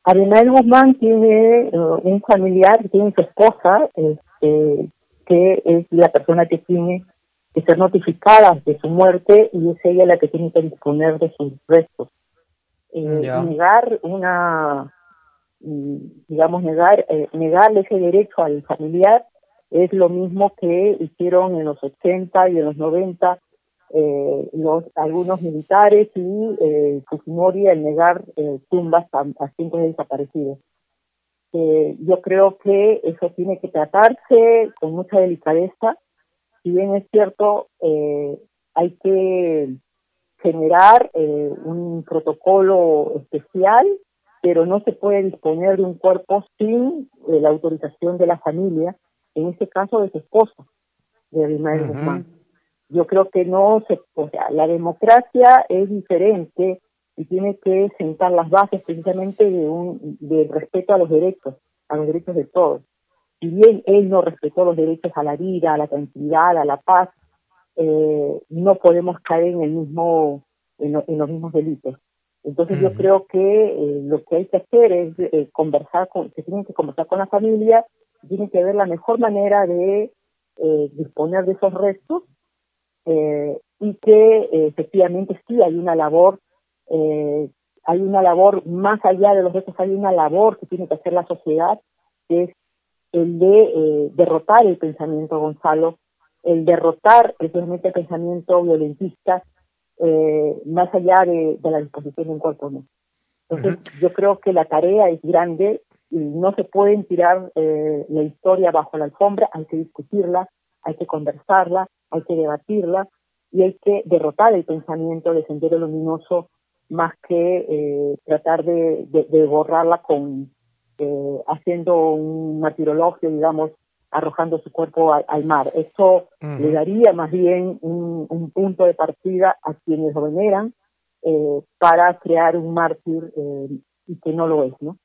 Abimael Guzmán tiene un familiar, tiene su esposa, que es la persona que tiene que ser notificada de su muerte y es ella la que tiene que disponer de sus restos. Ya. Negar digamos, negarle ese derecho al familiar es lo mismo que hicieron en los 80 y en los 90 algunos militares y Fujimori al negar tumbas a cientos de desaparecidos. Yo creo que eso tiene que tratarse con mucha delicadeza. Si bien es cierto, hay que generar un protocolo especial, pero no se puede disponer de un cuerpo sin la autorización de la familia, en este caso de su esposa, de Abimael Ujú. Guzmán. Yo creo que no se, o sea, la democracia es diferente y tiene que sentar las bases precisamente del respeto a los derechos de todos. Si bien él no respetó los derechos a la vida, a la tranquilidad, a la paz, no podemos caer en el mismo, en los mismos delitos. Entonces yo Ujú. creo que lo que hay que hacer es se tiene que conversar con la familia, tiene que ver la mejor manera de disponer de esos restos y que efectivamente sí eh, hay una labor más allá de los restos, hay una labor que tiene que hacer la sociedad, que es el de derrotar el pensamiento, Gonzalo, el derrotar precisamente el pensamiento violentista, más allá de la disposición de un cuerpo, ¿no? Ujú. Entonces, yo creo que la tarea es grande y no se pueden tirar la historia bajo la alfombra, hay que discutirla, hay que conversarla, hay que debatirla y hay que derrotar el pensamiento de Sendero Luminoso más que tratar de borrarla haciendo un martirologio, digamos, arrojando su cuerpo al mar. Eso le Ujú. daría más bien un punto de partida a quienes lo veneran para crear un mártir y que no lo es, ¿no?